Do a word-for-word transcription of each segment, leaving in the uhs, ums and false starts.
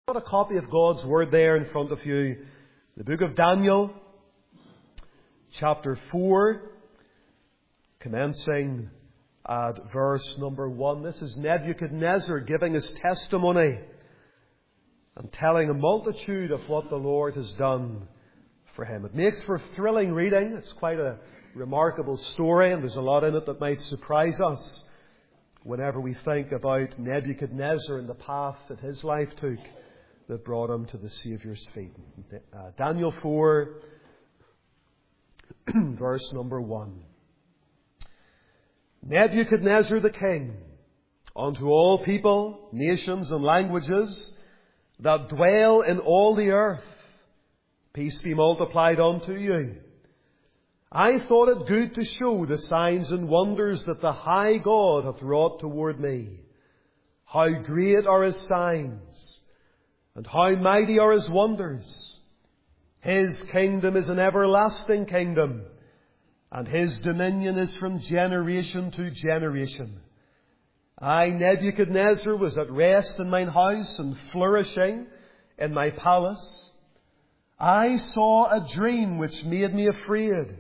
Got a copy of God's Word there in front of you. The book of Daniel, chapter four, commencing at verse number one. This is Nebuchadnezzar giving his testimony and telling a multitude of what the Lord has done for him. It makes for thrilling reading. It's quite a remarkable story, and there's a lot in it that might surprise us whenever we think about Nebuchadnezzar and the path that his life took that brought him to the Saviour's feet. Uh, Daniel four, verse number one. Nebuchadnezzar the king, unto all people, nations and languages that dwell in all the earth, peace be multiplied unto you. I thought it good to show the signs and wonders that the high God hath wrought toward me. How great are his signs, and how mighty are his wonders. His kingdom is an everlasting kingdom, and his dominion is from generation to generation. I, Nebuchadnezzar, was at rest in mine house and flourishing in my palace. I saw a dream which made me afraid,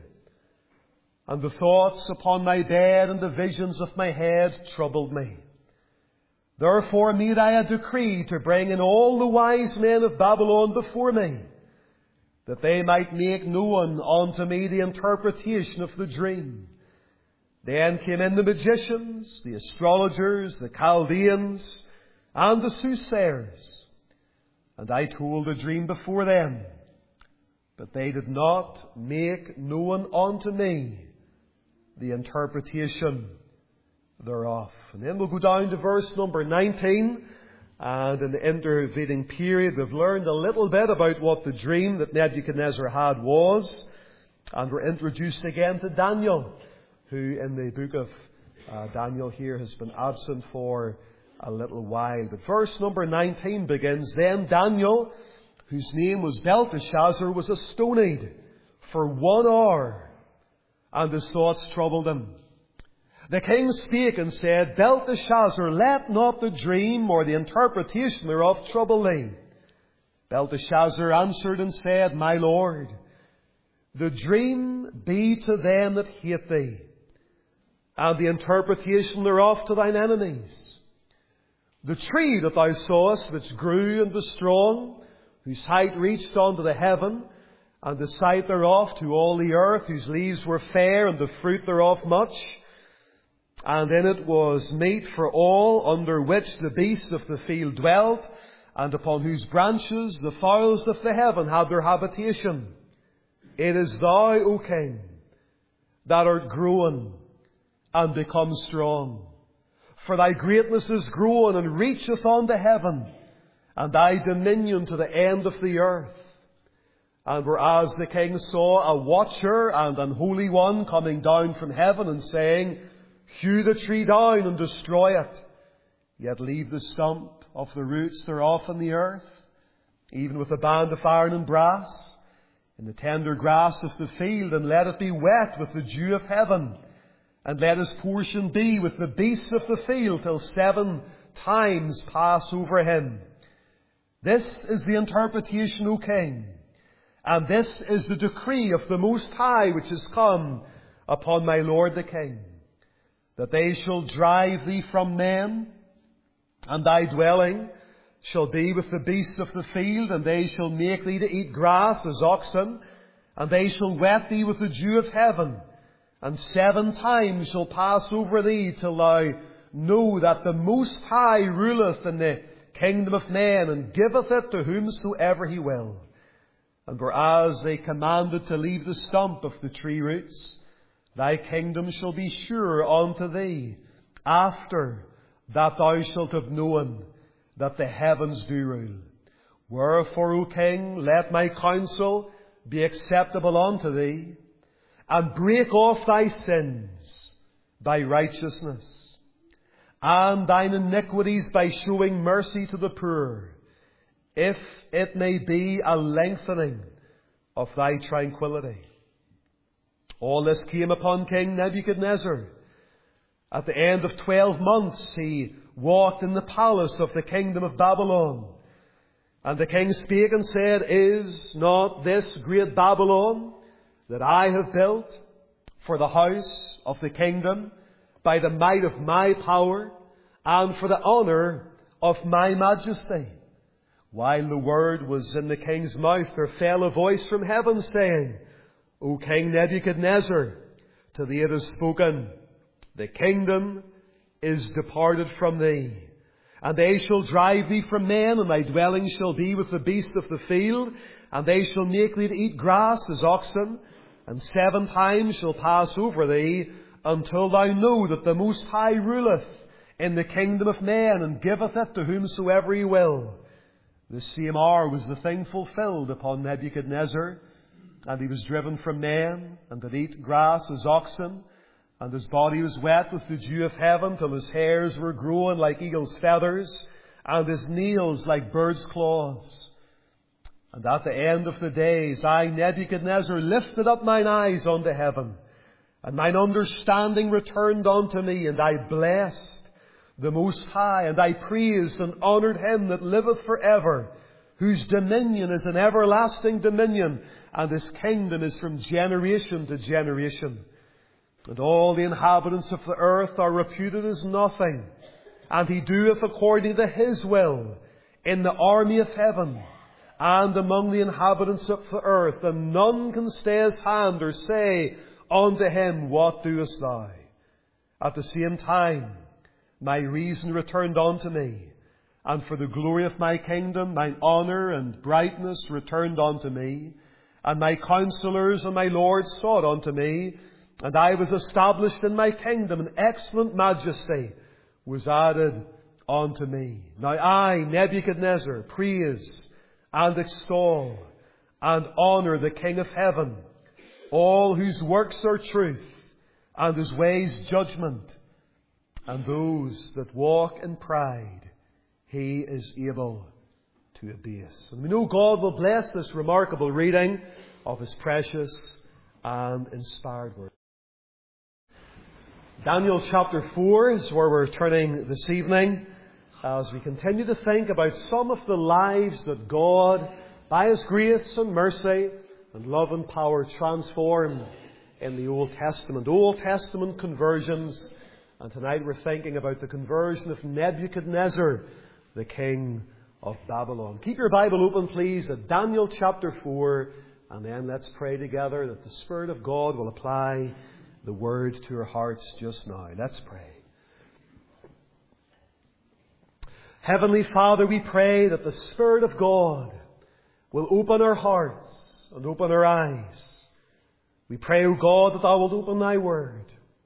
and the thoughts upon my bed and the visions of my head troubled me. Therefore made I a decree to bring in all the wise men of Babylon before me, that they might make known unto me the interpretation of the dream. Then came in the magicians, the astrologers, the Chaldeans, and the soothsayers. And I told the dream before them, but they did not make known unto me the interpretation thereof. And then we'll go down to verse number nineteen. And in the intervening period, we've learned a little bit about what the dream that Nebuchadnezzar had was. And we're introduced again to Daniel, who in the book of uh, Daniel here has been absent for a little while. But verse number nineteen begins, Then Daniel, whose name was Belteshazzar, was astonied for one hour, and his thoughts troubled him. The king spake and said, Belteshazzar, let not the dream or the interpretation thereof trouble thee. Belteshazzar answered and said, My lord, the dream be to them that hate thee, and the interpretation thereof to thine enemies. The tree that thou sawest, which grew and was strong, whose height reached unto the heaven, and the sight thereof to all the earth, whose leaves were fair, and the fruit thereof much, and in it was meat for all, under which the beasts of the field dwelt, and upon whose branches the fowls of the heaven had their habitation. It is thou, O king, that art grown and become strong. For thy greatness is grown and reacheth unto heaven, and thy dominion to the end of the earth. And whereas the king saw a watcher and an holy one coming down from heaven, and saying, Hew the tree down and destroy it, yet leave the stump of the roots thereof in the earth, even with a band of iron and brass, in the tender grass of the field, and let it be wet with the dew of heaven, and let his portion be with the beasts of the field, till seven times pass over him. This is the interpretation, O king, and this is the decree of the Most High, which is come upon my lord the king, that they shall drive thee from men, and thy dwelling shall be with the beasts of the field, and they shall make thee to eat grass as oxen, and they shall wet thee with the dew of heaven, and seven times shall pass over thee, till thou know that the Most High ruleth in the kingdom of men, and giveth it to whomsoever he will. And whereas they commanded to leave the stump of the tree roots, thy kingdom shall be sure unto thee, after that thou shalt have known that the heavens do rule. Wherefore, O king, let my counsel be acceptable unto thee, and break off thy sins by righteousness, and thine iniquities by showing mercy to the poor, if it may be a lengthening of thy tranquility. All this came upon King Nebuchadnezzar. At the end of twelve months he walked in the palace of the kingdom of Babylon. And the king spake and said, Is not this great Babylon that I have built for the house of the kingdom by the might of my power and for the honour of my majesty? While the word was in the king's mouth, there fell a voice from heaven saying, O King Nebuchadnezzar, to thee it is spoken, the kingdom is departed from thee. And they shall drive thee from men, and thy dwelling shall be with the beasts of the field, and they shall make thee to eat grass as oxen, and seven times shall pass over thee, until thou know that the Most High ruleth in the kingdom of men, and giveth it to whomsoever he will. The same hour was the thing fulfilled upon Nebuchadnezzar, and he was driven from men, and did eat grass as oxen, and his body was wet with the dew of heaven, till his hairs were grown like eagle's feathers, and his nails like birds' claws. And at the end of the days, I, Nebuchadnezzar, lifted up mine eyes unto heaven, and mine understanding returned unto me, and I blessed the Most High, and I praised and honoured him that liveth for ever, whose dominion is an everlasting dominion, and his kingdom is from generation to generation. And all the inhabitants of the earth are reputed as nothing, and he doeth according to his will in the army of heaven and among the inhabitants of the earth, and none can stay his hand or say unto him, What doest thou? At the same time, my reason returned unto me, and for the glory of my kingdom, mine honour and brightness returned unto me, and my counsellors and my lords sought unto me, and I was established in my kingdom, and excellent majesty was added unto me. Now I, Nebuchadnezzar, praise and extol and honour the King of heaven, all whose works are truth, and his ways judgment, and those that walk in pride he is able to abase. And we know God will bless this remarkable reading of his precious and inspired word. Daniel chapter four is where we're turning this evening as we continue to think about some of the lives that God, by his grace and mercy and love and power, transformed in the Old Testament. Old Testament conversions. And tonight we're thinking about the conversion of Nebuchadnezzar, the king of Babylon. Keep your Bible open, please, at Daniel chapter four, and then let's pray together that the Spirit of God will apply the word to our hearts just now. Let's pray. Heavenly Father, we pray that the Spirit of God will open our hearts and open our eyes. We pray, O God, that thou wilt open thy word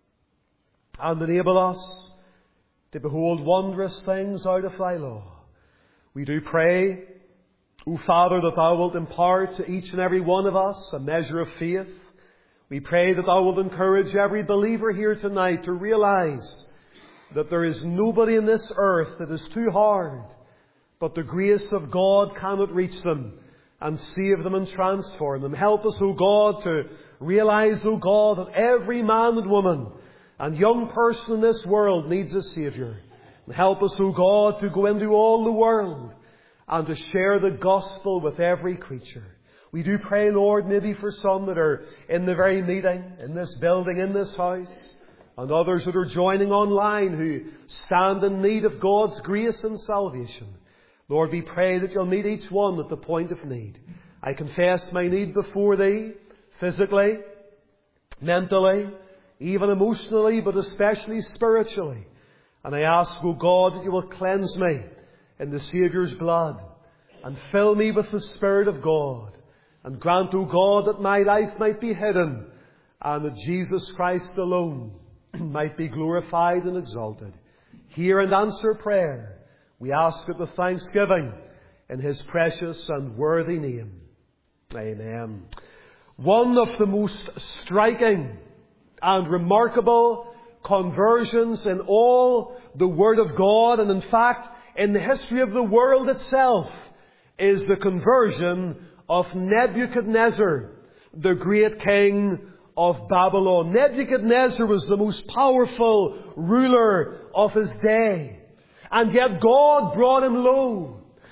and enable us to behold wondrous things out of thy law. We do pray, O Father, that thou wilt impart to each and every one of us a measure of faith. We pray that thou wilt encourage every believer here tonight to realize that there is nobody in this earth that is too hard, but the grace of God cannot reach them and save them and transform them. Help us, O God, to realize, O God, that every man and woman and young person in this world needs a Saviour. And help us, O God, to go into all the world and to share the gospel with every creature. We do pray, Lord, maybe for some that are in the very meeting, in this building, in this house, and others that are joining online who stand in need of God's grace and salvation. Lord, we pray that you'll meet each one at the point of need. I confess my need before thee, physically, mentally, even emotionally, but especially spiritually. And I ask, O God, that you will cleanse me in the Saviour's blood and fill me with the Spirit of God. And grant, O God, that my life might be hidden and that Jesus Christ alone might be glorified and exalted. Hear and answer prayer. We ask it with thanksgiving in his precious and worthy name. Amen. One of the most striking and remarkable conversions in all the Word of God, and in fact in the history of the world itself, is the conversion of Nebuchadnezzar, the great king of Babylon. Nebuchadnezzar was the most powerful ruler of his day. And yet God brought him low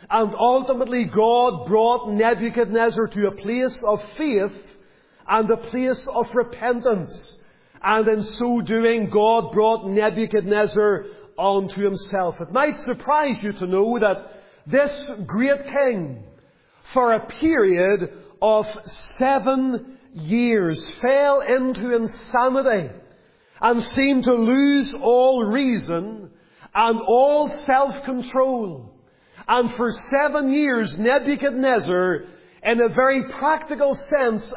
And ultimately God brought Nebuchadnezzar to a place of faith and a place of repentance. And in so doing, God brought Nebuchadnezzar unto himself. It might surprise you to know that this great king, for a period of seven years, fell into insanity and seemed to lose all reason and all self-control. And for seven years, Nebuchadnezzar, in a very practical sense,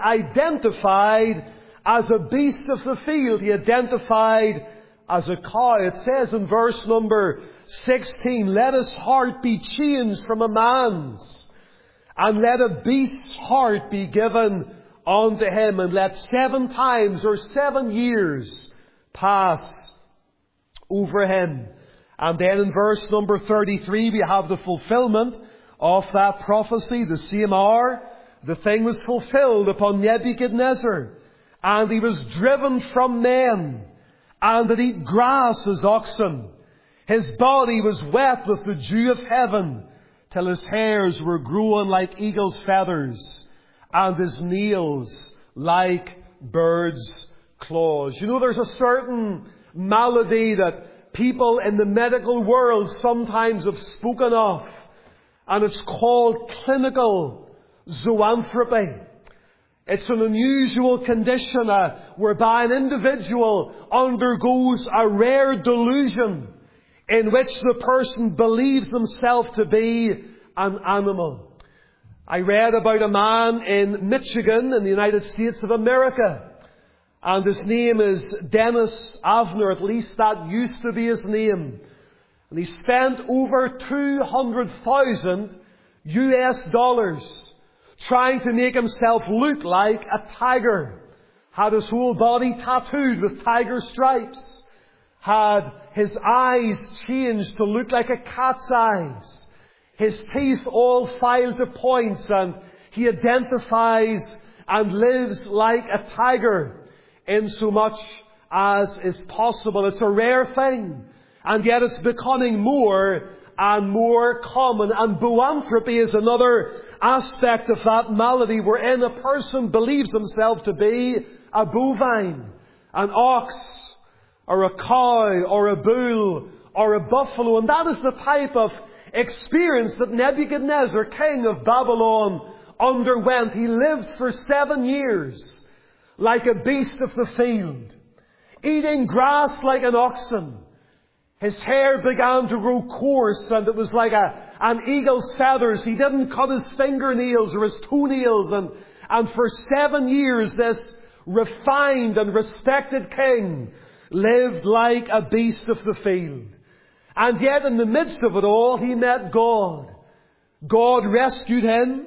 identified as a beast of the field. He identified as a cow. It says in verse number sixteen, "Let his heart be changed from a man's, and let a beast's heart be given unto him, and let seven times or seven years pass over him." And then in verse number thirty-three, we have the fulfillment of that prophecy. The same hour, the thing was fulfilled upon Nebuchadnezzar, and he was driven from men, and did eat grass as oxen. His body was wet with the dew of heaven, till his hairs were grown like eagle's feathers, and his nails like birds' claws. You know, there's a certain malady that people in the medical world sometimes have spoken of, and it's called clinical zoanthropy. It's an unusual condition uh, whereby an individual undergoes a rare delusion in which the person believes himself to be an animal. I read about a man in Michigan in the United States of America, and his name is Dennis Avner. At least that used to be his name. And he spent over two hundred thousand U S dollars trying to make himself look like a tiger. Had his whole body tattooed with tiger stripes. Had his eyes changed to look like a cat's eyes. His teeth all filed to points, and he identifies and lives like a tiger in so much as is possible. It's a rare thing, and yet it's becoming more and more common. And boanthropy is another aspect of that malady, wherein a person believes himself to be a bovine, an ox, or a cow, or a bull, or a buffalo. And that is the type of experience that Nebuchadnezzar, king of Babylon, underwent. He lived for seven years like a beast of the field, eating grass like an oxen. His hair began to grow coarse, and it was like a, an eagle's feathers. He didn't cut his fingernails or his toenails. And, and for seven years, this refined and respected king lived like a beast of the field. And yet in the midst of it all, he met God. God rescued him.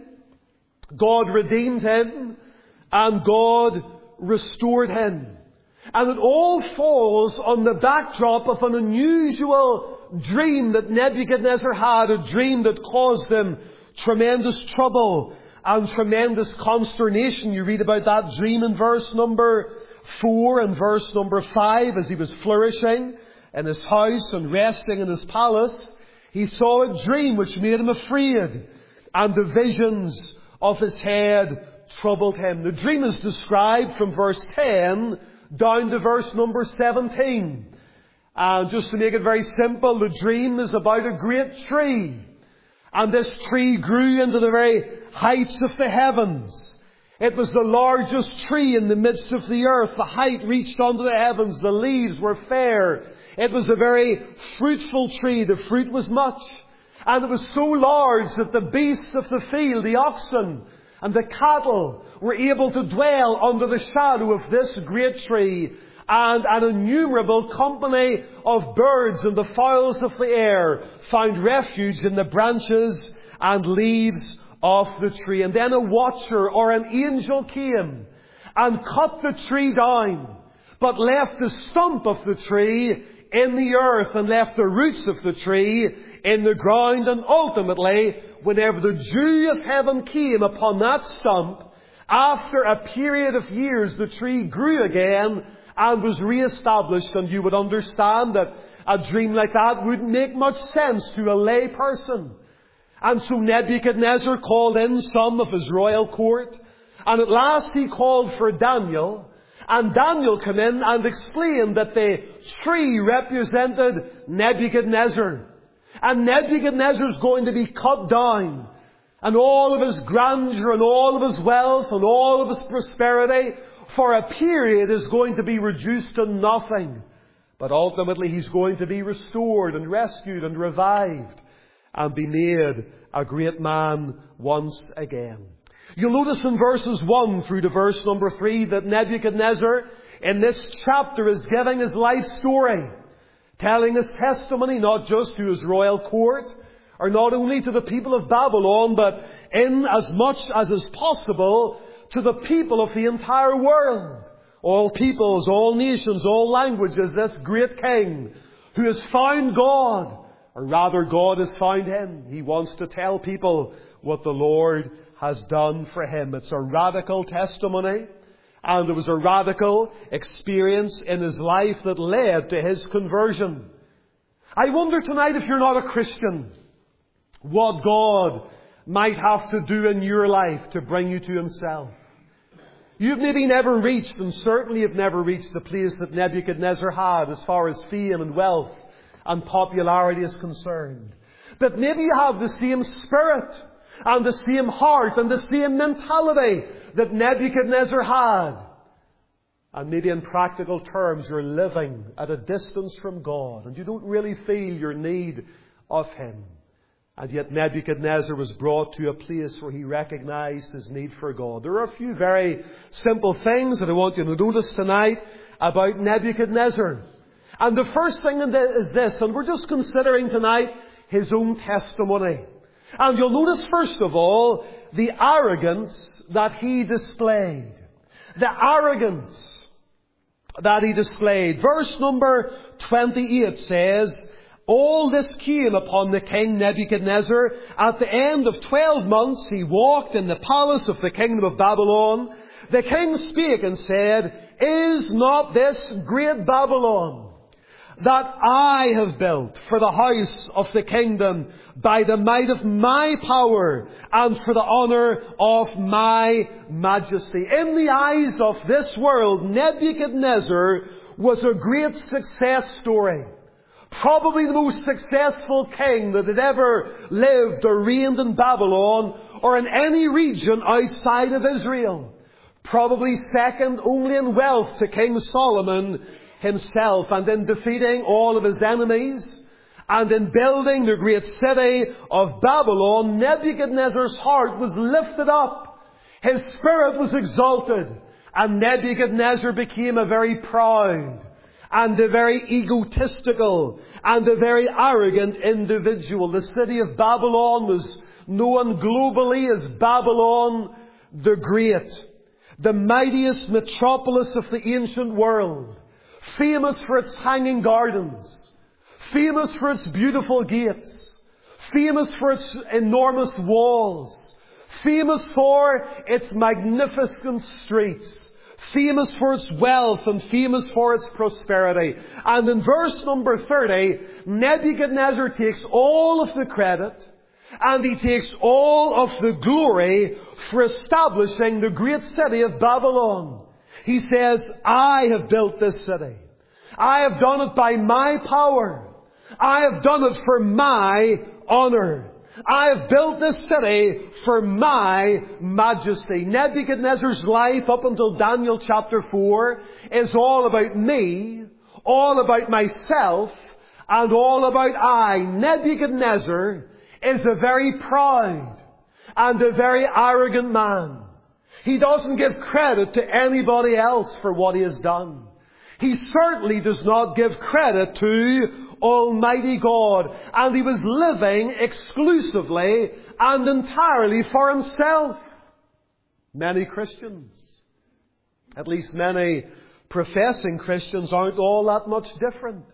God redeemed him. And God restored him. And it all falls on the backdrop of an unusual dream that Nebuchadnezzar had, a dream that caused him tremendous trouble and tremendous consternation. You read about that dream in verse number four and verse number five. As he was flourishing in his house and resting in his palace, he saw a dream which made him afraid, and the visions of his head troubled him. The dream is described from verse ten down to verse number seventeen. And just to make it very simple, the dream is about a great tree. And this tree grew into the very heights of the heavens. It was the largest tree in the midst of the earth. The height reached unto the heavens. The leaves were fair. It was a very fruitful tree. The fruit was much. And it was so large that the beasts of the field, the oxen and the cattle, were able to dwell under the shadow of this great tree. And an innumerable company of birds and the fowls of the air found refuge in the branches and leaves of the tree. And then a watcher or an angel came and cut the tree down, but left the stump of the tree in the earth and left the roots of the tree in the ground. And ultimately, whenever the dew of heaven came upon that stump, after a period of years, the tree grew again and was re-established. And you would understand that a dream like that wouldn't make much sense to a lay person. And so Nebuchadnezzar called in some of his royal court. And at last he called for Daniel. And Daniel came in and explained that the tree represented Nebuchadnezzar. And Nebuchadnezzar is going to be cut down. And all of his grandeur and all of his wealth and all of his prosperity for a period is going to be reduced to nothing. But ultimately he's going to be restored and rescued and revived and be made a great man once again. You'll notice in verses one through to verse number three that Nebuchadnezzar in this chapter is giving his life story, telling his testimony not just to his royal court, or not only to the people of Babylon, but in as much as is possible to the people of the entire world. All peoples, all nations, all languages, this great king who has found God, or rather God has found him. He wants to tell people what the Lord has done for him. It's a radical testimony, and there was a radical experience in his life that led to his conversion. I wonder tonight, if you're not a Christian, what God might have to do in your life to bring you to himself. You've maybe never reached, and certainly have never reached, the place that Nebuchadnezzar had as far as fame and wealth and popularity is concerned. But maybe you have the same spirit and the same heart and the same mentality that Nebuchadnezzar had. And maybe in practical terms you're living at a distance from God and you don't really feel your need of him. And yet Nebuchadnezzar was brought to a place where he recognized his need for God. There are a few very simple things that I want you to notice tonight about Nebuchadnezzar. And the first thing is this, and we're just considering tonight his own testimony. And you'll notice first of all the arrogance that he displayed. The arrogance that he displayed. Verse number twenty-eight says, all this came upon the king Nebuchadnezzar. At the end of twelve months he walked in the palace of the kingdom of Babylon. The king spake and said, is not this great Babylon that I have built for the house of the kingdom by the might of my power and for the honour of my majesty? In the eyes of this world, Nebuchadnezzar was a great success story. Probably the most successful king that had ever lived or reigned in Babylon or in any region outside of Israel. Probably second only in wealth to King Solomon himself, and in defeating all of his enemies and in building the great city of Babylon, Nebuchadnezzar's heart was lifted up. His spirit was exalted, and Nebuchadnezzar became a very proud and a very egotistical and a very arrogant individual. The city of Babylon was known globally as Babylon the Great, the mightiest metropolis of the ancient world, famous for its hanging gardens, famous for its beautiful gates, famous for its enormous walls, famous for its magnificent streets, famous for its wealth and famous for its prosperity. And in verse number thirty, Nebuchadnezzar takes all of the credit and he takes all of the glory for establishing the great city of Babylon. He says, I have built this city. I have done it by my power. I have done it for my honour. I have built this city for my majesty. Nebuchadnezzar's life up until Daniel chapter four is all about me, all about myself, and all about I. Nebuchadnezzar is a very proud and a very arrogant man. He doesn't give credit to anybody else for what he has done. He certainly does not give credit to Almighty God. And he was living exclusively and entirely for himself. Many Christians, at least many professing Christians, aren't all that much different.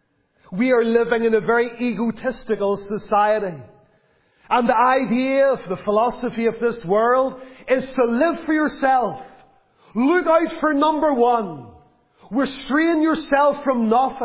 We are living in a very egotistical society. And the idea of the philosophy of this world is to live for yourself. Look out for number one. Restrain yourself from nothing.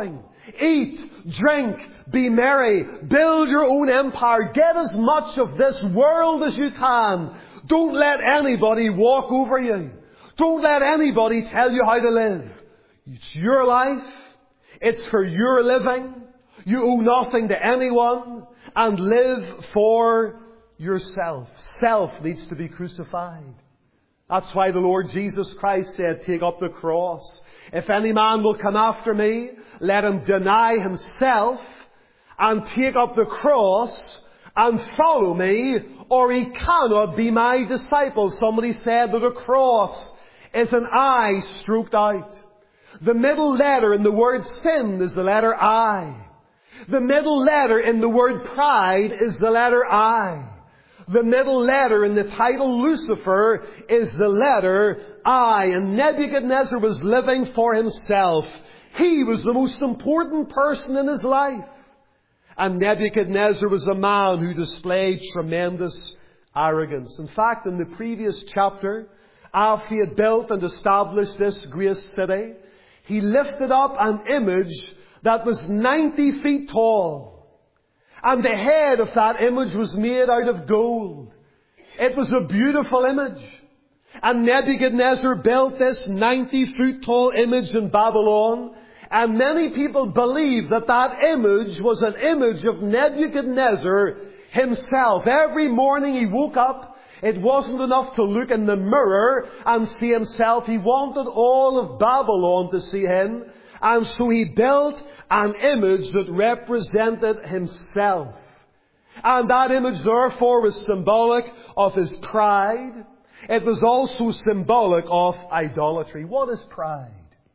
Eat, drink, be merry, build your own empire, get as much of this world as you can. Don't let anybody walk over you. Don't let anybody tell you how to live. It's your life. It's for your living. You owe nothing to anyone. And live for yourself. Self needs to be crucified. That's why the Lord Jesus Christ said, take up the cross. If any man will come after me, let him deny himself and take up the cross and follow me, or he cannot be my disciple. Somebody said that a cross is an I stroked out. The middle letter in the word sin is the letter I. The middle letter in the word pride is the letter I. The middle letter in the title Lucifer is the letter I. And Nebuchadnezzar was living for himself. He was the most important person in his life. And Nebuchadnezzar was a man who displayed tremendous arrogance. In fact, in the previous chapter, after he had built and established this great city, he lifted up an image that was ninety feet tall. And the head of that image was made out of gold. It was a beautiful image. And Nebuchadnezzar built this ninety foot tall image in Babylon. And many people believe that that image was an image of Nebuchadnezzar himself. Every morning he woke up, it wasn't enough to look in the mirror and see himself. He wanted all of Babylon to see him. And so he built an image that represented himself. And that image therefore was symbolic of his pride. It was also symbolic of idolatry. What is pride?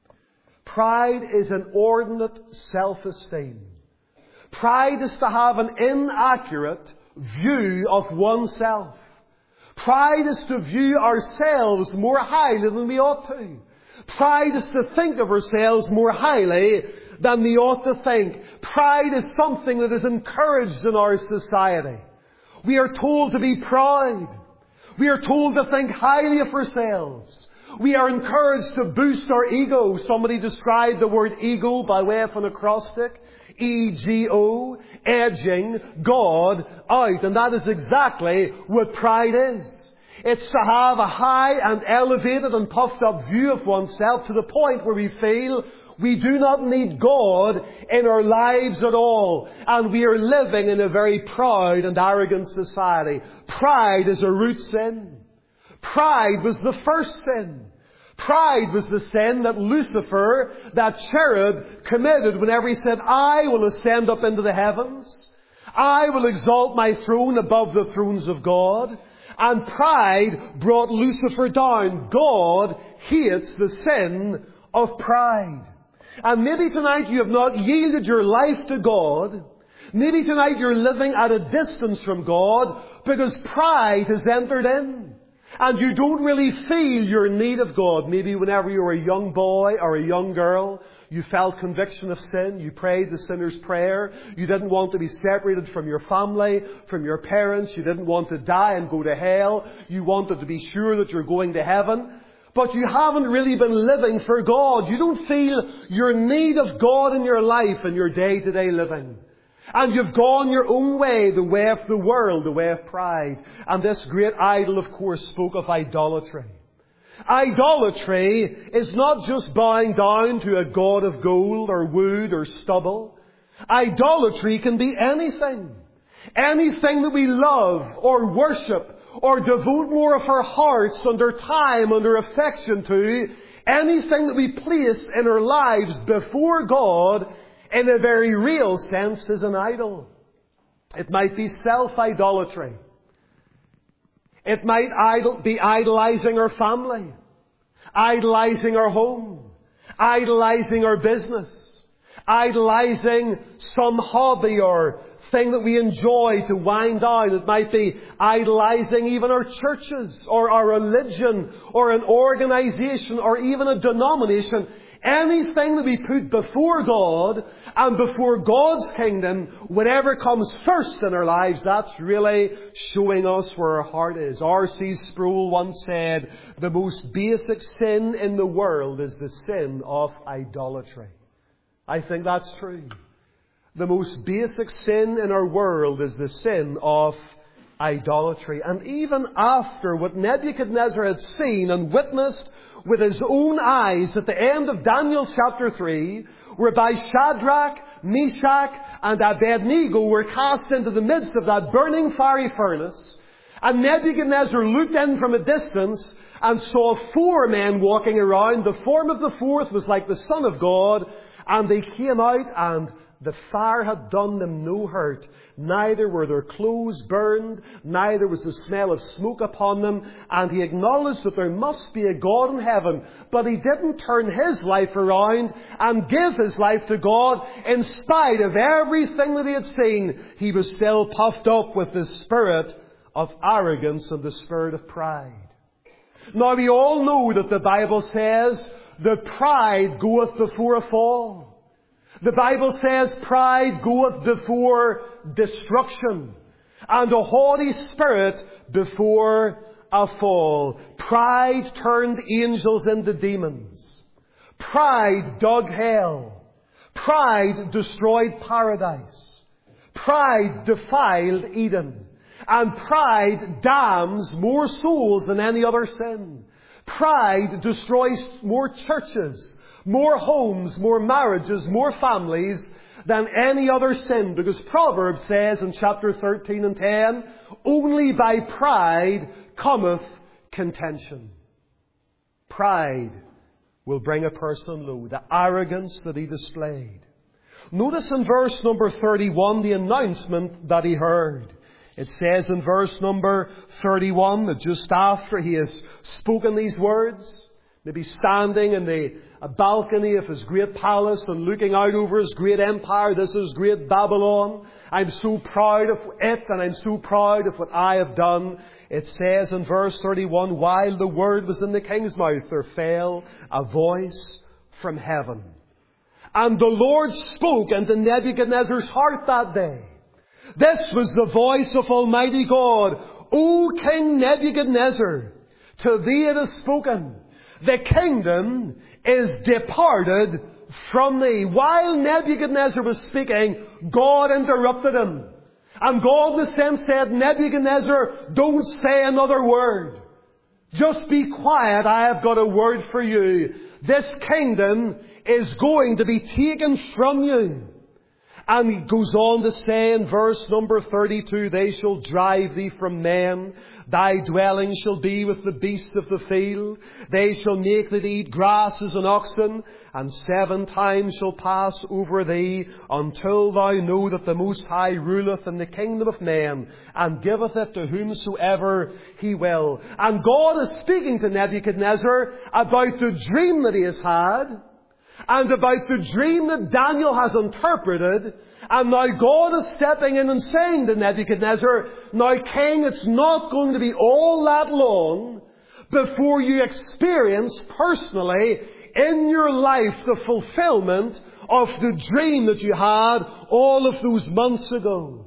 Pride is an inordinate self-esteem. Pride is to have an inaccurate view of oneself. Pride is to view ourselves more highly than we ought to. Pride is to think of ourselves more highly than we ought to think. Pride is something that is encouraged in our society. We are told to be proud. We are told to think highly of ourselves. We are encouraged to boost our ego. Somebody described the word ego by way of an acrostic. E G O, edging God out. And that is exactly what pride is. It's to have a high and elevated and puffed up view of oneself to the point where we feel we do not need God in our lives at all. And we are living in a very proud and arrogant society. Pride is a root sin. Pride was the first sin. Pride was the sin that Lucifer, that cherub, committed whenever he said, I will ascend up into the heavens. I will exalt my throne above the thrones of God. And pride brought Lucifer down. God hates the sin of pride. And maybe tonight you have not yielded your life to God. Maybe tonight you're living at a distance from God because pride has entered in. And you don't really feel your need of God. Maybe whenever you were a young boy or a young girl, you felt conviction of sin. You prayed the sinner's prayer. You didn't want to be separated from your family, from your parents. You didn't want to die and go to hell. You wanted to be sure that you're going to heaven. But you haven't really been living for God. You don't feel your need of God in your life and your day-to-day living. And you've gone your own way, the way of the world, the way of pride. And this great idol, of course, spoke of idolatry. Idolatry is not just bowing down to a god of gold or wood or stubble. Idolatry can be anything. Anything that we love or worship or devote more of our hearts and our time and our affection to. Anything that we place in our lives before God, in a very real sense, is an idol. It might be self-idolatry. It might idol, be idolizing our family, idolizing our home, idolizing our business, idolizing some hobby or thing that we enjoy to wind down. It might be idolizing even our churches or our religion or an organization or even a denomination. Anything that we put before God and before God's kingdom, whatever comes first in our lives, that's really showing us where our heart is. R C Sproul once said, the most basic sin in the world is the sin of idolatry. I think that's true. The most basic sin in our world is the sin of idolatry. And even after what Nebuchadnezzar had seen and witnessed with his own eyes at the end of Daniel chapter three, whereby Shadrach, Meshach, and Abednego were cast into the midst of that burning fiery furnace, and Nebuchadnezzar looked in from a distance and saw four men walking around. The form of the fourth was like the Son of God, and they came out, and the fire had done them no hurt. Neither were their clothes burned, neither was the smell of smoke upon them. And he acknowledged that there must be a God in heaven. But he didn't turn his life around and give his life to God. In spite of everything that he had seen, he was still puffed up with the spirit of arrogance and the spirit of pride. Now we all know that the Bible says that pride goeth before a fall. The Bible says pride goeth before destruction, and a haughty spirit before a fall. Pride turned angels into demons. Pride dug hell. Pride destroyed paradise. Pride defiled Eden. And pride damns more souls than any other sin. Pride destroys more churches, more homes, more marriages, more families than any other sin. Because Proverbs says in chapter thirteen and ten, only by pride cometh contention. Pride will bring a person low. The arrogance that he displayed. Notice in verse number thirty-one the announcement that he heard. It says in verse number thirty-one that just after he has spoken these words, maybe standing in the a balcony of his great palace and looking out over his great empire. This is great Babylon. I'm so proud of it, and I'm so proud of what I have done. It says in verse thirty-one, while the word was in the king's mouth, there fell a voice from heaven. And the Lord spoke into Nebuchadnezzar's heart that day. This was the voice of Almighty God. O King Nebuchadnezzar, to thee it is spoken. The kingdom is departed from thee. While Nebuchadnezzar was speaking, God interrupted him. And God in a sense said, Nebuchadnezzar, don't say another word. Just be quiet. I have got a word for you. This kingdom is going to be taken from you. And he goes on to say in verse number thirty-two, they shall drive thee from men. Thy dwelling shall be with the beasts of the field. They shall make thee eat grass as an oxen, and seven times shall pass over thee, until thou know that the Most High ruleth in the kingdom of men, and giveth it to whomsoever he will. And God is speaking to Nebuchadnezzar about the dream that he has had, and about the dream that Daniel has interpreted. And now God is stepping in and saying to Nebuchadnezzar, now King, it's not going to be all that long before you experience personally in your life the fulfillment of the dream that you had all of those months ago.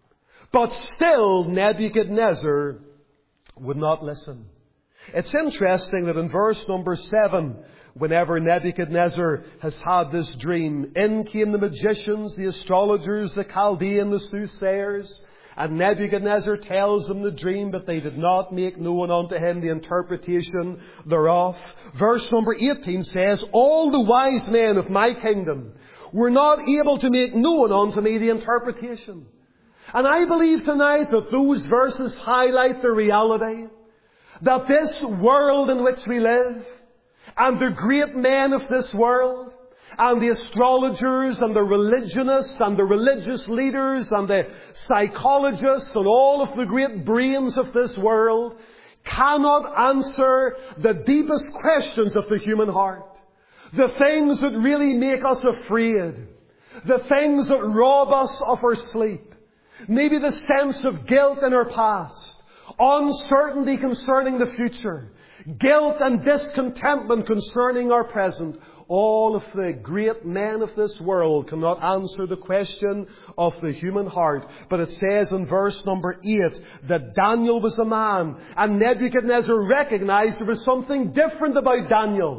But still Nebuchadnezzar would not listen. It's interesting that in verse number seven, whenever Nebuchadnezzar has had this dream, in came the magicians, the astrologers, the Chaldean, the soothsayers, and Nebuchadnezzar tells them the dream, but they did not make known unto him the interpretation thereof. Verse number eighteen says, all the wise men of my kingdom were not able to make known unto me the interpretation. And I believe tonight that those verses highlight the reality that this world in which we live, and the great men of this world, and the astrologers, and the religionists, and the religious leaders, and the psychologists, and all of the great brains of this world, cannot answer the deepest questions of the human heart. The things that really make us afraid. The things that rob us of our sleep. Maybe the sense of guilt in our past. Uncertainty concerning the future. Guilt and discontentment concerning our present. All of the great men of this world cannot answer the question of the human heart. But it says in verse number eight that Daniel was a man. And Nebuchadnezzar recognized there was something different about Daniel.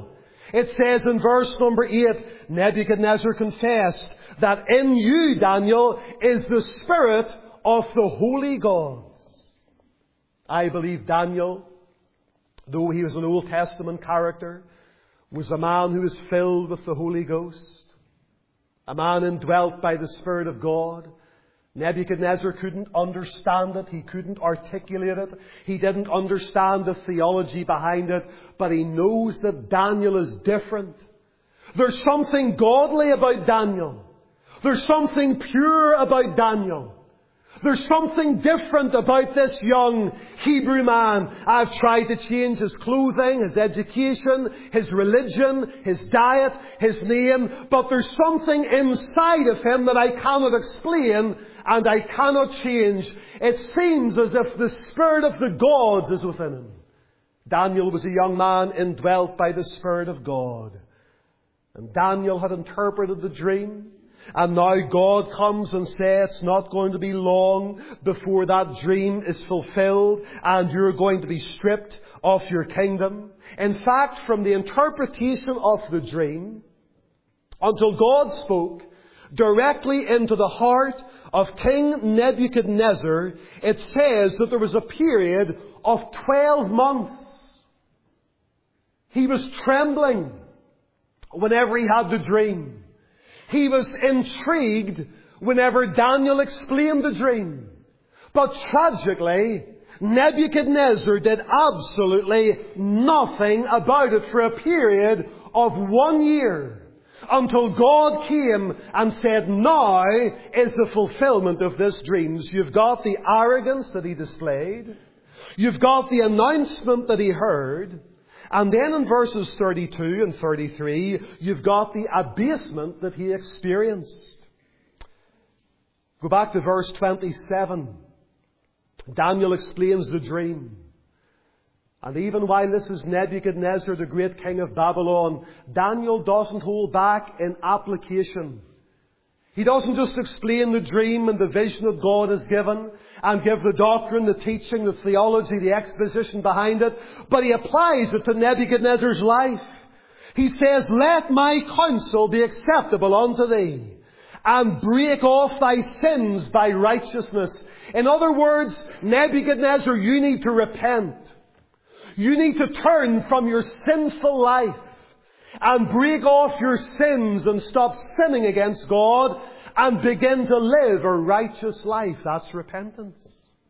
It says in verse number eight, Nebuchadnezzar confessed that in you, Daniel, is the Spirit of the holy gods. I believe Daniel, though he was an Old Testament character, was a man who was filled with the Holy Ghost, a man indwelt by the Spirit of God. Nebuchadnezzar couldn't understand it. He couldn't articulate it. He didn't understand the theology behind it. But he knows that Daniel is different. There's something godly about Daniel. There's something pure about Daniel. There's something different about this young Hebrew man. I've tried to change his clothing, his education, his religion, his diet, his name. But there's something inside of him that I cannot explain and I cannot change. It seems as if the Spirit of the gods is within him. Daniel was a young man indwelt by the Spirit of God. And Daniel had interpreted the dream. And now God comes and says it's not going to be long before that dream is fulfilled and you're going to be stripped of your kingdom. In fact, from the interpretation of the dream until God spoke directly into the heart of King Nebuchadnezzar, it says that there was a period of twelve months. He was trembling whenever he had the dream. He was intrigued whenever Daniel explained the dream. But tragically, Nebuchadnezzar did absolutely nothing about it for a period of one year. Until God came and said, now is the fulfillment of this dream. So you've got the arrogance that he displayed. You've got the announcement that he heard. And then in verses thirty-two and thirty-three, you've got the abasement that he experienced. Go back to verse twenty-seven. Daniel explains the dream. And even while this is Nebuchadnezzar, the great king of Babylon, Daniel doesn't hold back in application. He doesn't just explain the dream and the vision that God has given and give the doctrine, the teaching, the theology, the exposition behind it, but he applies it to Nebuchadnezzar's life. He says, let my counsel be acceptable unto thee, and break off thy sins by righteousness. In other words, Nebuchadnezzar, you need to repent. You need to turn from your sinful life and break off your sins and stop sinning against God and begin to live a righteous life. That's repentance.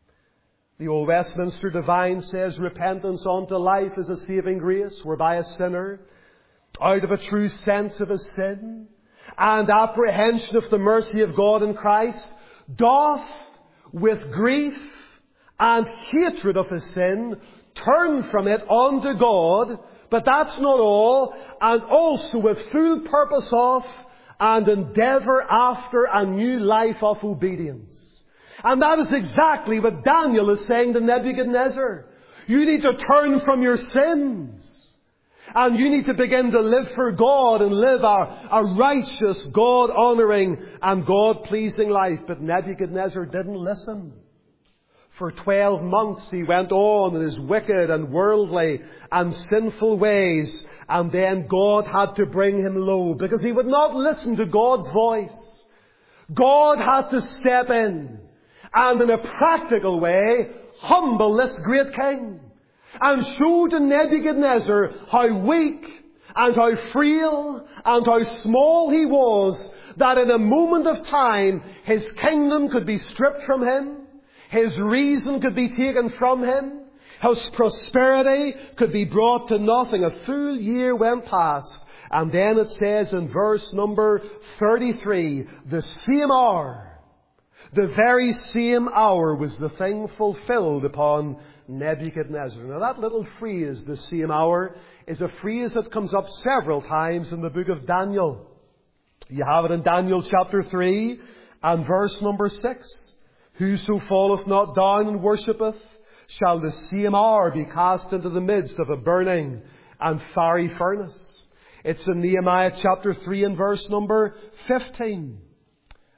The old Westminster Divine says repentance unto life is a saving grace whereby a sinner, out of a true sense of his sin and apprehension of the mercy of God in Christ, doth with grief and hatred of his sin turn from it unto God. But that's not all, and also with full purpose of and endeavour after a new life of obedience. And that is exactly what Daniel is saying to Nebuchadnezzar. You need to turn from your sins. And you need to begin to live for God and live a, a righteous, God-honouring and God-pleasing life. But Nebuchadnezzar didn't listen. For twelve months he went on in his wicked and worldly and sinful ways. And then God had to bring him low because he would not listen to God's voice. God had to step in and in a practical way humble this great king and show to Nebuchadnezzar how weak and how frail and how small he was, that in a moment of time his kingdom could be stripped from him. His reason could be taken from him. His prosperity could be brought to nothing. A full year went past. And then it says in verse number thirty-three, the same hour, the very same hour was the thing fulfilled upon Nebuchadnezzar. Now that little phrase, the same hour, is a phrase that comes up several times in the book of Daniel. You have it in Daniel chapter three and verse number six. Whoso falleth not down and worshippeth shall the same hour be cast into the midst of a burning and fiery furnace. It's in Nehemiah chapter three and verse number fifteen.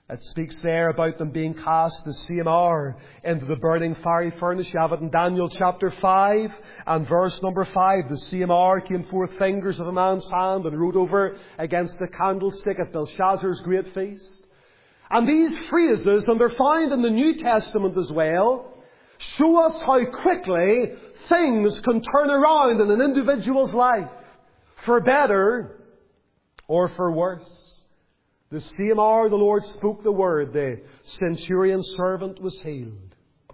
It speaks there about them being cast the same hour into the burning fiery furnace. You have it in Daniel chapter five and verse number five. The same hour came forth fingers of a man's hand and wrote over against the candlestick at Belshazzar's great feast. And these phrases, and they're found in the New Testament as well, show us how quickly things can turn around in an individual's life, for better or for worse. The same hour the Lord spoke the word, the centurion's servant was healed.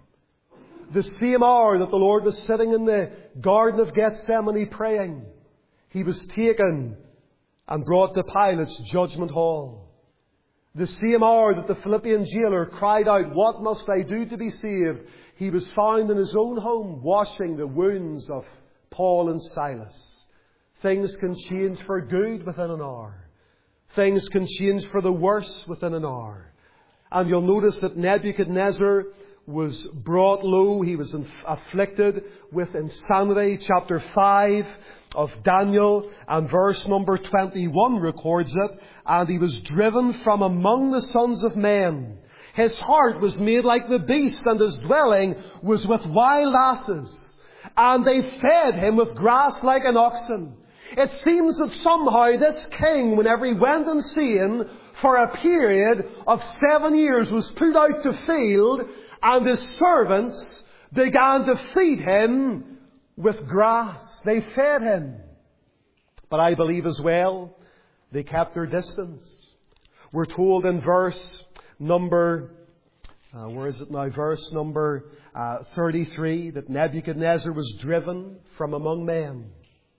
The same hour that the Lord was sitting in the Garden of Gethsemane praying, He was taken and brought to Pilate's judgment hall. The same hour that the Philippian jailer cried out, "What must I do to be saved?" He was found in his own home washing the wounds of Paul and Silas. Things can change for good within an hour. Things can change for the worse within an hour. And you'll notice that Nebuchadnezzar was brought low. He was afflicted with insanity. Chapter five of Daniel and verse number twenty-one records it. And he was driven from among the sons of men. His heart was made like the beast, and his dwelling was with wild asses. And they fed him with grass like an oxen. It seems that somehow this king, whenever he went insane for a period of seven years, was put out to field, and his servants began to feed him with grass. They fed him. But I believe as well, they kept their distance. We're told in verse number, uh, where is it now? Verse number uh, thirty-three, that Nebuchadnezzar was driven from among men.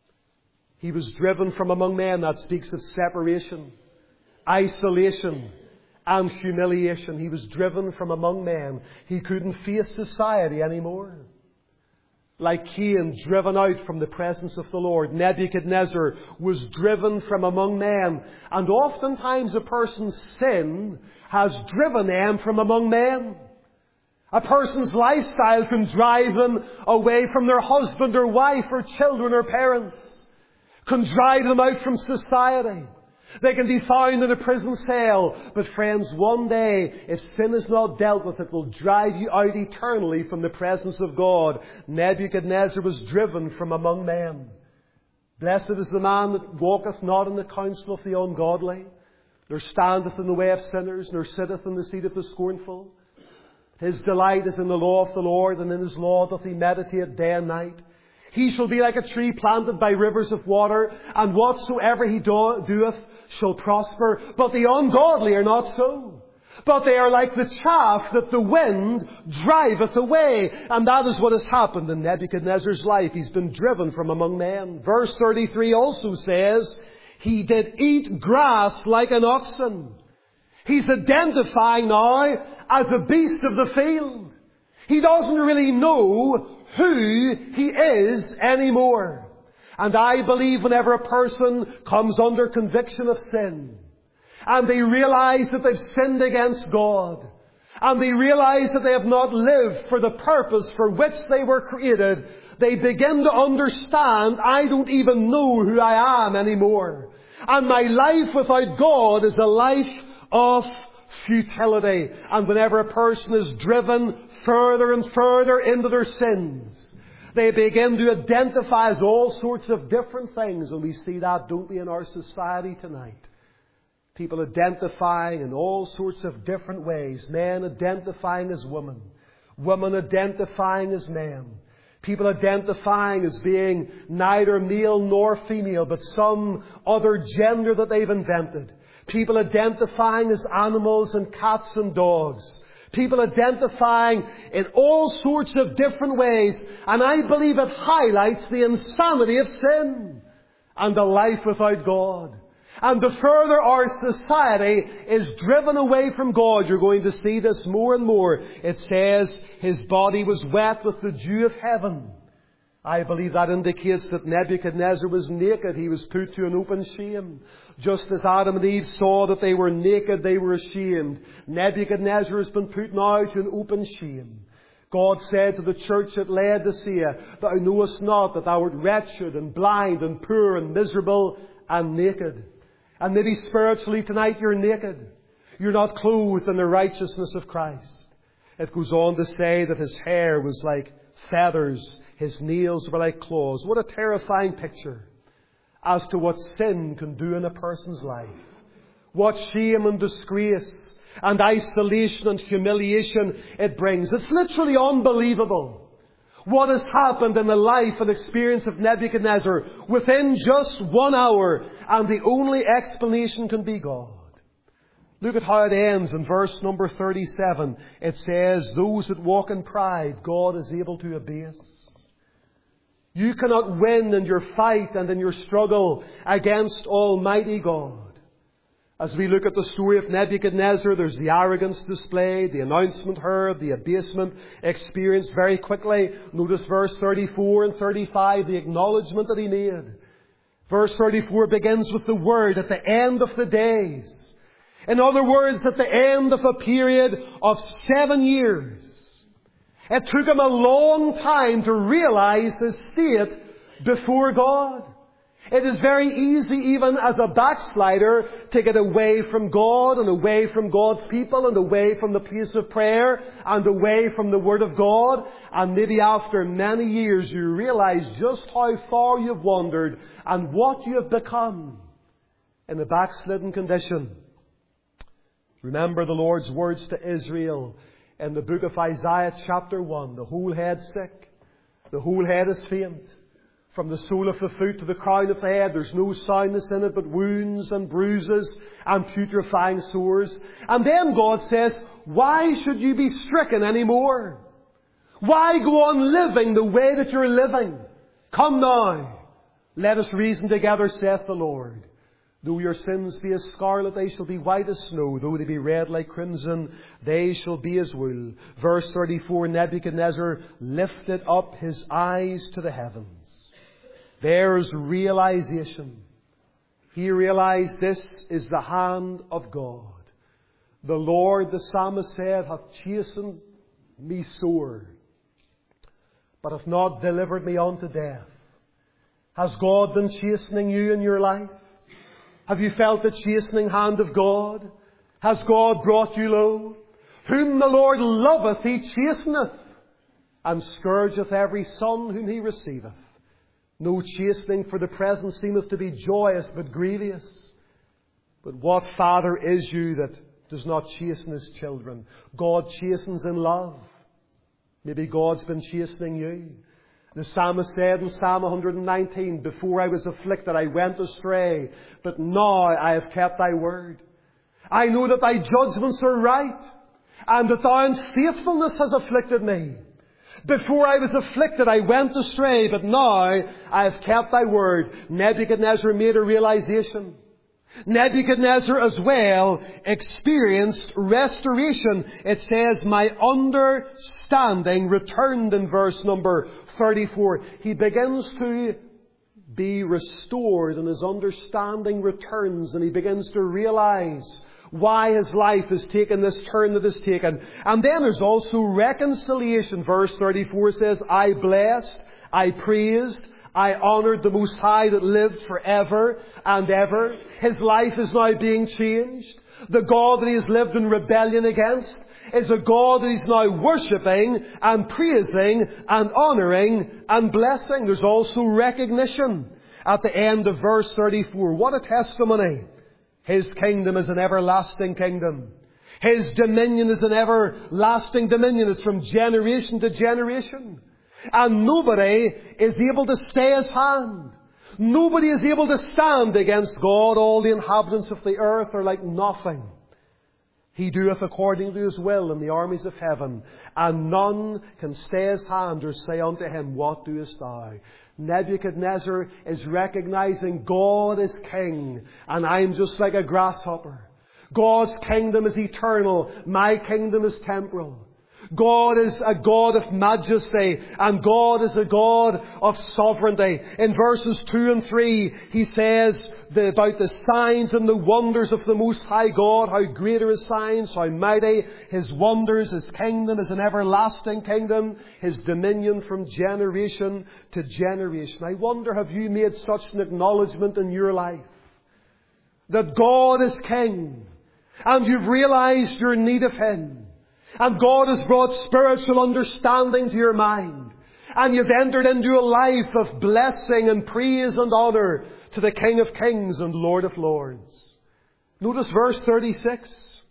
He was driven from among men. That speaks of separation, isolation, and humiliation. He was driven from among men. He couldn't face society anymore. Like Cain, driven out from the presence of the Lord, Nebuchadnezzar was driven from among men. And oftentimes a person's sin has driven them from among men. A person's lifestyle can drive them away from their husband or wife or children or parents. Can drive them out from society. They can be found in a prison cell. But friends, one day, if sin is not dealt with, it will drive you out eternally from the presence of God. Nebuchadnezzar was driven from among men. Blessed is the man that walketh not in the counsel of the ungodly, nor standeth in the way of sinners, nor sitteth in the seat of the scornful. His delight is in the law of the Lord, and in His law doth he meditate day and night. He shall be like a tree planted by rivers of water, and whatsoever he do- doeth shall prosper. But the ungodly are not so. But they are like the chaff that the wind driveth away. And that is what has happened in Nebuchadnezzar's life. He's been driven from among men. Verse thirty-three also says, he did eat grass like an oxen. He's identifying now as a beast of the field. He doesn't really know who he is anymore. And I believe whenever a person comes under conviction of sin, and they realize that they've sinned against God, and they realize that they have not lived for the purpose for which they were created, they begin to understand, I don't even know who I am anymore. And my life without God is a life of futility. And whenever a person is driven further and further into their sins, they begin to identify as all sorts of different things. And we see that, don't we, in our society tonight. People identifying in all sorts of different ways. Men identifying as women. Women identifying as men. People identifying as being neither male nor female, but some other gender that they've invented. People identifying as animals and cats and dogs. People identifying in all sorts of different ways. And I believe it highlights the insanity of sin and the life without God. And the further our society is driven away from God, you're going to see this more and more. It says his body was wet with the dew of heaven. I believe that indicates that Nebuchadnezzar was naked. He was put to an open shame. Just as Adam and Eve saw that they were naked, they were ashamed. Nebuchadnezzar has been put now to an open shame. God said to the church at Laodicea, thou knowest not that thou art wretched and blind and poor and miserable and naked. And maybe spiritually tonight you're naked. You're not clothed in the righteousness of Christ. It goes on to say that his hair was like feathers, his nails were like claws. What a terrifying picture as to what sin can do in a person's life. What shame and disgrace and isolation and humiliation it brings. It's literally unbelievable what has happened in the life and experience of Nebuchadnezzar within just one hour, and the only explanation can be God. Look at how it ends in verse number thirty-seven. It says, those that walk in pride, God is able to abase. You cannot win in your fight and in your struggle against Almighty God. As we look at the story of Nebuchadnezzar, there's the arrogance displayed, the announcement heard, the abasement experienced very quickly. Notice verse thirty-four and thirty-five, the acknowledgement that he made. Verse thirty-four begins with the word, at the end of the days. In other words, at the end of a period of seven years. It took him a long time to realize his state before God. It is very easy, even as a backslider, to get away from God and away from God's people and away from the place of prayer and away from the Word of God. And maybe after many years you realize just how far you've wandered and what you have become in a backslidden condition. Remember the Lord's words to Israel in the book of Isaiah chapter one. The whole head's sick. The whole head is faint. From the sole of the foot to the crown of the head, there's no soundness in it but wounds and bruises and putrefying sores. And then God says, why should you be stricken anymore? Why go on living the way that you're living? Come now, let us reason together, saith the Lord. Though your sins be as scarlet, they shall be white as snow. Though they be red like crimson, they shall be as wool. Verse thirty-four, Nebuchadnezzar lifted up his eyes to the heavens. There's realization. He realized this is the hand of God. The Lord, the psalmist said, hath chastened me sore, but hath not delivered me unto death. Has God been chastening you in your life? Have you felt the chastening hand of God? Has God brought you low? Whom the Lord loveth, he chasteneth, and scourgeth every son whom he receiveth. No chastening for the present seemeth to be joyous, but grievous. But what father is you that does not chasten his children? God chastens in love. Maybe God's been chastening you. The psalmist said in Psalm one nineteen, before I was afflicted I went astray, but now I have kept thy word. I know that thy judgments are right, and that thy unfaithfulness has afflicted me. Before I was afflicted I went astray, but now I have kept thy word. Nebuchadnezzar made a realization. Nebuchadnezzar as well experienced restoration. It says, my understanding returned in verse number thirty-four. He begins to be restored and his understanding returns, and he begins to realize why his life has taken this turn that it's taken. And then there's also reconciliation. Verse thirty-four says, I blessed, I praised, I honoured the Most High that lived forever and ever. His life is now being changed. The God that he has lived in rebellion against is a God that he's now worshipping and praising and honouring and blessing. There's also recognition at the end of verse thirty-four. What a testimony. His kingdom is an everlasting kingdom. His dominion is an everlasting dominion. It's from generation to generation. And nobody is able to stay his hand. Nobody is able to stand against God. All the inhabitants of the earth are like nothing. He doeth according to his will in the armies of heaven, and none can stay his hand or say unto him, what doest thou? Nebuchadnezzar is recognizing God is king, and I'm just like a grasshopper. God's kingdom is eternal. My kingdom is temporal. God is a God of majesty, and God is a God of sovereignty. In verses two and three, he says the, about the signs and the wonders of the Most High God. How great are his signs, how mighty his wonders. His kingdom is an everlasting kingdom. His dominion from generation to generation. I wonder, have you made such an acknowledgement in your life? That God is king. And you've realized your need of Him. And God has brought spiritual understanding to your mind. And you've entered into a life of blessing and praise and honour to the King of Kings and Lord of Lords. Notice verse thirty-six.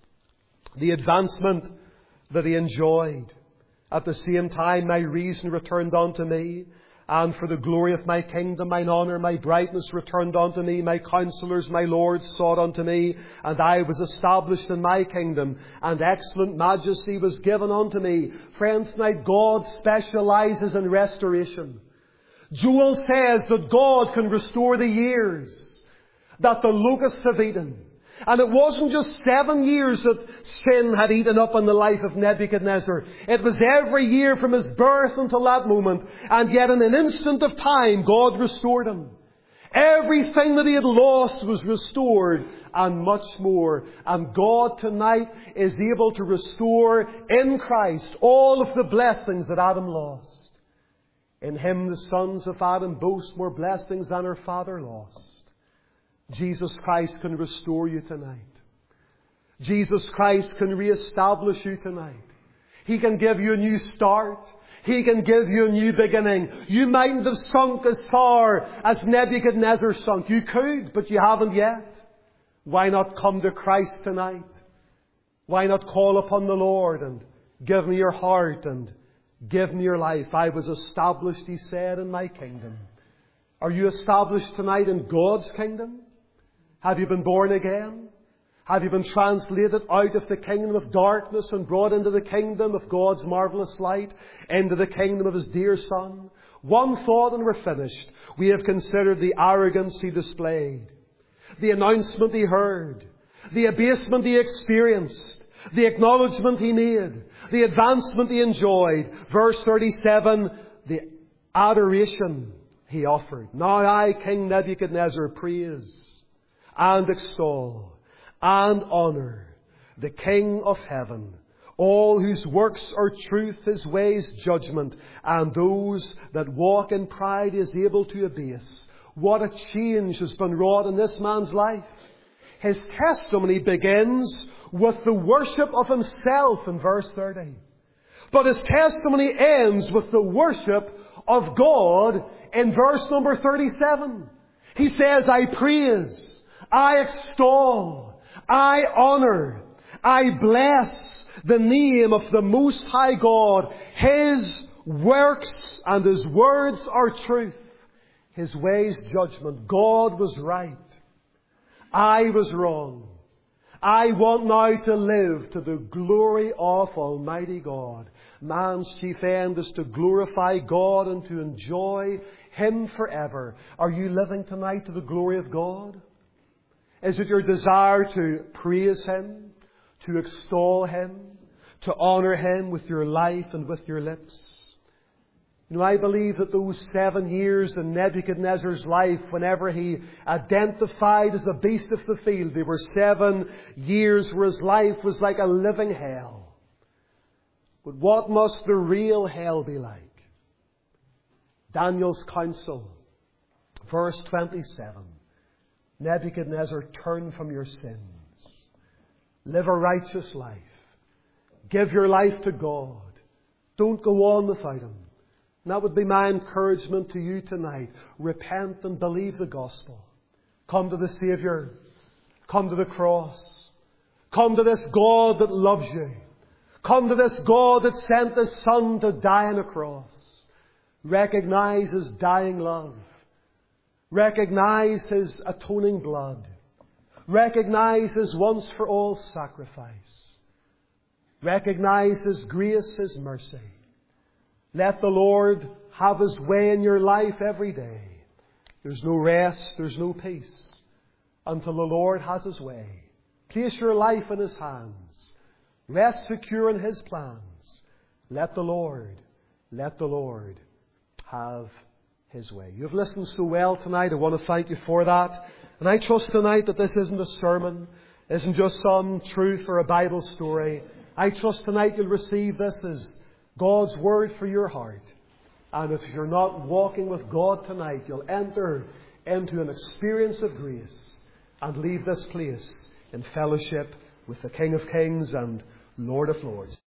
The advancement that he enjoyed. At the same time my reason returned unto me, and for the glory of my kingdom, mine honour, my brightness returned unto me. My counsellors, my lords, sought unto me, and I was established in my kingdom, and excellent majesty was given unto me. Friends, tonight God specialises in restoration. Joel says that God can restore the years that the locusts have eaten. And it wasn't just seven years that sin had eaten up in the life of Nebuchadnezzar. It was every year from his birth until that moment. And yet in an instant of time, God restored him. Everything that he had lost was restored, and much more. And God tonight is able to restore in Christ all of the blessings that Adam lost. In Him the sons of Adam boast more blessings than our father lost. Jesus Christ can restore you tonight. Jesus Christ can reestablish you tonight. He can give you a new start. He can give you a new beginning. You mightn't have sunk as far as Nebuchadnezzar sunk. You could, but you haven't yet. Why not come to Christ tonight? Why not call upon the Lord and give me your heart and give me your life? I was established, He said, in my kingdom. Are you established tonight in God's kingdom? Have you been born again? Have you been translated out of the kingdom of darkness and brought into the kingdom of God's marvellous light, into the kingdom of His dear Son? One thought and we're finished. We have considered the arrogance He displayed, the announcement He heard, the abasement He experienced, the acknowledgement He made, the advancement He enjoyed. Verse thirty-seven, the adoration He offered. Now I, King Nebuchadnezzar, praise and extol and honour the King of heaven, all whose works are truth, His ways judgment, and those that walk in pride is able to abase. What a change has been wrought in this man's life. His testimony begins with the worship of himself in verse thirty. But his testimony ends with the worship of God in verse number thirty-seven. He says, I praise, I extol, I honour, I bless the name of the Most High God. His works and His words are truth. His ways judgment. God was right. I was wrong. I want now to live to the glory of Almighty God. Man's chief end is to glorify God and to enjoy Him forever. Are you living tonight to the glory of God? Is it your desire to praise Him, to extol Him, to honour Him with your life and with your lips? You know, I believe that those seven years in Nebuchadnezzar's life, whenever he identified as a beast of the field, they were seven years where his life was like a living hell. But what must the real hell be like? Daniel's counsel, verse twenty-seven. Nebuchadnezzar, turn from your sins. Live a righteous life. Give your life to God. Don't go on without Him. And that would be my encouragement to you tonight. Repent and believe the gospel. Come to the Saviour. Come to the cross. Come to this God that loves you. Come to this God that sent His Son to die on a cross. Recognize His dying love. Recognize His atoning blood. Recognize His once for all sacrifice. Recognize His grace, His mercy. Let the Lord have His way in your life every day. There's no rest, there's no peace until the Lord has His way. Place your life in His hands. Rest secure in His plans. Let the Lord, let the Lord have His way. You've listened so well tonight. I want to thank you for that. And I trust tonight that this isn't a sermon, isn't just some truth or a Bible story. I trust tonight you'll receive this as God's Word for your heart. And if you're not walking with God tonight, you'll enter into an experience of grace and leave this place in fellowship with the King of Kings and Lord of Lords.